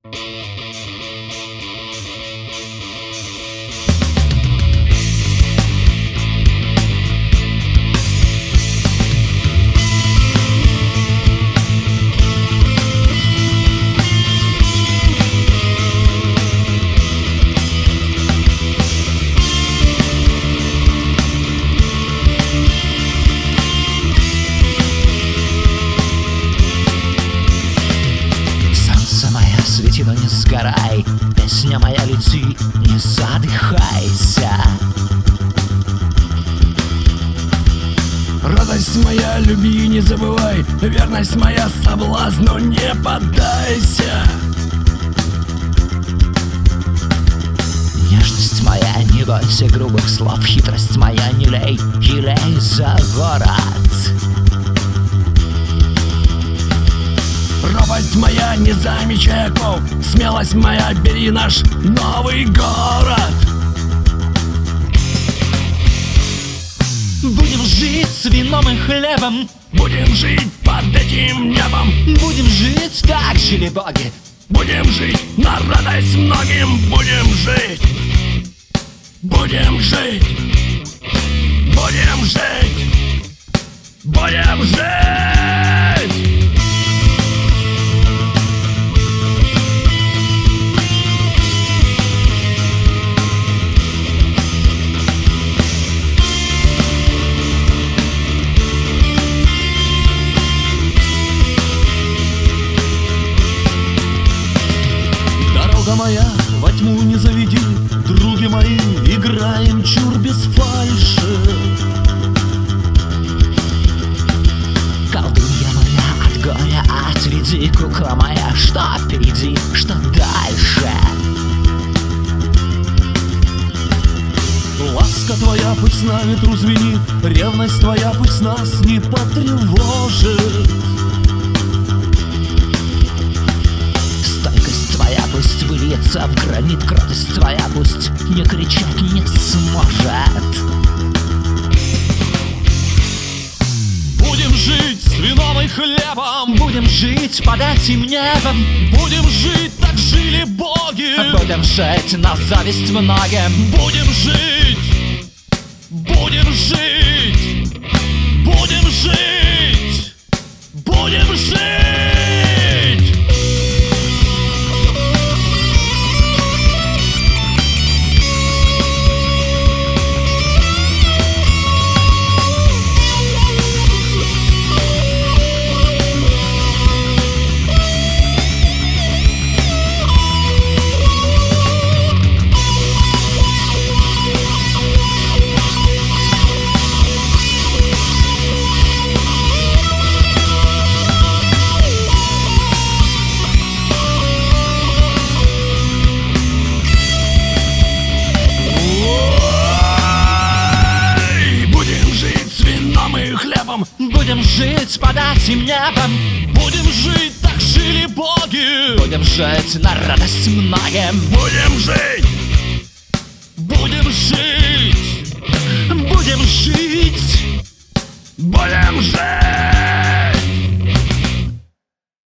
Свети, но не сгорай, песня моя, лети, не задыхайся. Радость моя, люби, не забывай, верность моя, соблазну не поддайся. Нежность моя, не бойся грубых слов, хитрость моя, не лей, елей за город. Робость моя, не замечай оков, смелость моя, бери наш новый город. Будем жить с вином и хлебом, будем жить под этим небом, будем жить, так жили боги, будем жить на радость многим, будем жить, будем жить, будем жить, будем жить. Дорога моя, во тьму не заведи, други мои, играем чур без фальши. Колдунья моя, от горя отведи, кукла моя, что впереди, что дальше. Ласка твоя пусть с нами звенит, ревность твоя пусть нас не потревожит. Пусть выльется в гранит, кротость твоя пусть не кричать не сможет. Будем жить с вином и хлебом, будем жить под этим небом, будем жить, так жили боги, будем жить на зависть многим. Будем жить, будем жить, будем жить, будем жить. Будем жить под этим небом, будем жить, так жили боги, будем жить на радость многим. Будем жить, будем жить, будем жить, будем жить.